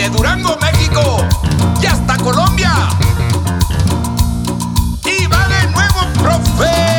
desde Durango, México y hasta Colombia. Y va de nuevo, profe.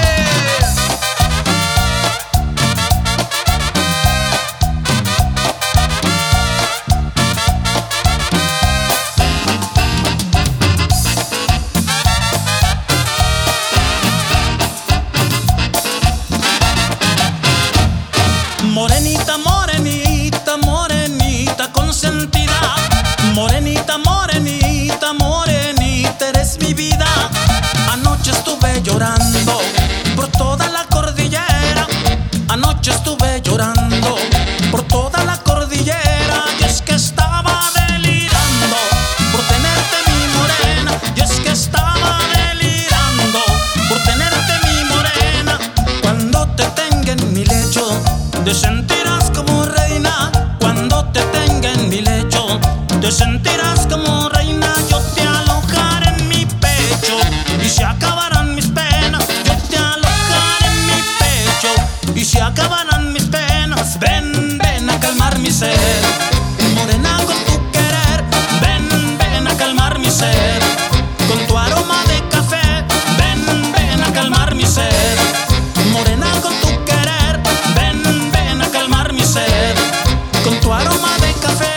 Morenita, morenita, morenita consentida. Morenita, morenita, morenita, eres mi vida. Anoche estuve llorando por toda la cordillera. Anoche estuve llorando por toda la cordillera. Y es que estaba delirando por tenerte, mi morena. Y es que estaba delirando por tenerte, mi morena. Cuando te tenga en mi lecho, te sentirás como reina. Cuando te tenga en mi lecho, te sentirás como reina. Yo te alojaré en mi pecho y se acabarán mis penas. Yo te alojaré en mi pecho y se acabarán mis penas. Ven, ven a calmar mi sed, morena, con tu querer. Ven, ven a calmar mi sed, con tu aroma de café. Ven, ven a calmar mi sed, morena, con tu querer. Ven, ven a calmar mi sed, con tu aroma de café.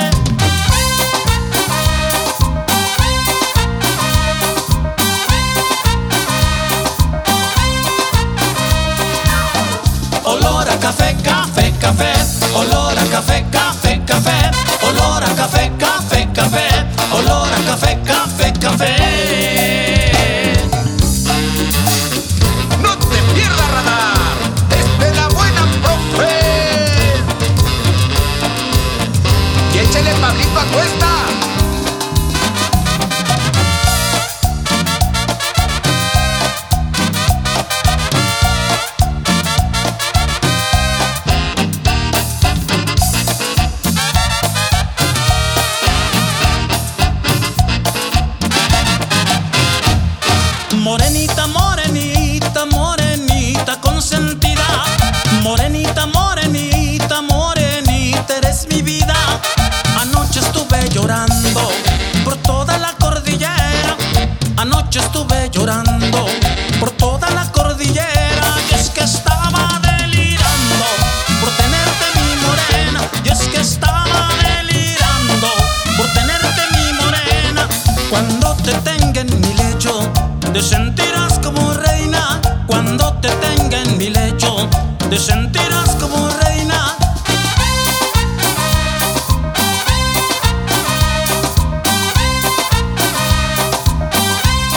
Olor a café, café, café. Olor a café, café, café. Olor a café, café, café. Olor a café, café, café. No te pierdas, radar. Es de la buena, profe. Y échale Pablito a cuesta. Morenita, morenita, morenita consentida. Morenita, morenita, morenita, eres mi vida. Anoche estuve llorando por toda la cordillera. Anoche estuve llorando por toda la cordillera. Y es que estaba delirando por tenerte, mi morena. Y es que estaba delirando por tenerte, mi morena. Cuando te tenga en mi lecho, te sentirás como reina. Cuando te tenga en mi lecho, te sentirás como reina.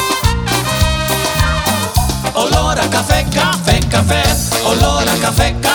Olor a café, café, café. Olor a café, café.